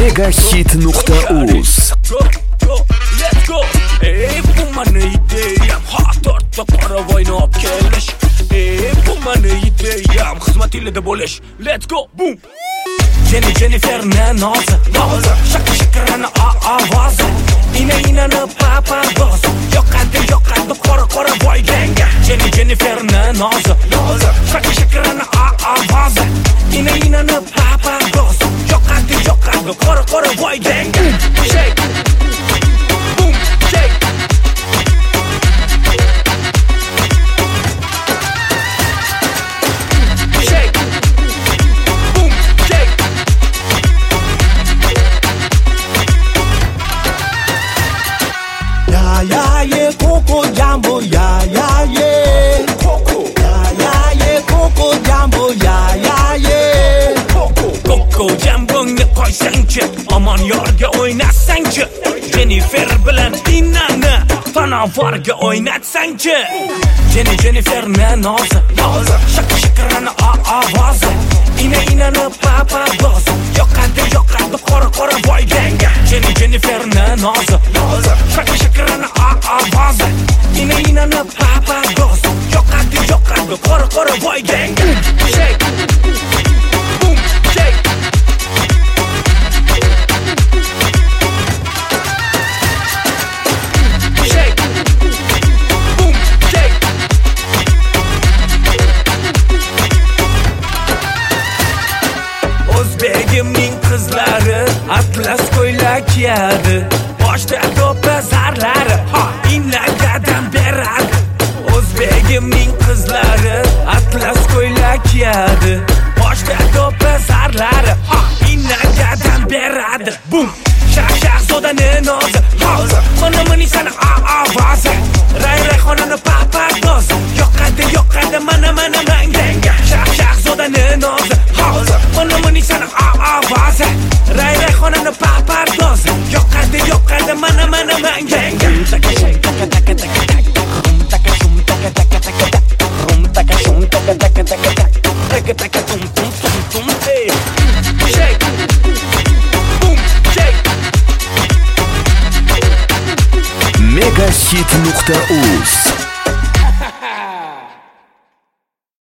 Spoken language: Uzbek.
megahit.uz. Let's go. Bu mani ideyam, tortda qoravoyni olib kelish. Bu mani ideyam, xizmat ilida bo'lish. Let's go. Boom. Jennifer nozi, shaka-shakarani ovozi. Ina papa boz. Yoqadi qora voy ganga. Jennifer nozi, shaka-shakarani ovozi. Ina papa boz. Yoqadi qora voy ganga. Shake. Boom, shake. Shake. Boom, shake. Yeah, Coco Jumbo, yeah. Coco. Yeah, Coco Jumbo, yeah. Coco Jamboni qo'ysangchi, omon yorga o'ynasangchi. Jennifer bilan Inani tanavorga o'ynatsangchi. Jennifer nozi, shaka-shakarani ovozi. Inani papa boz. Yoqadi qora voy ganga. Jennifer nozi, shaka-shakarani ovozi. Inani papa boz. Yoqadi qora voy ganga. Shake. Boom, shake. Shake. Boom, shake. O'zbegimning qizlari atlas ko'ylak kiyadi. Boshda to'pa zarlari inagadan beradi. O'zbegimning qizlari atlas ko'ylak kiyadi. Boshda to'pa zarlari inagadan beradi. Boom. Shahzodani nozi, mana sana ovozi. Rayhonani papa doz. Yoqadi mana manga. Shahzodani nozi, mana sana ovozi. Rayhonani papa doz. Yoqadi mana manga. Shake. Boom, shake. megahit.uz.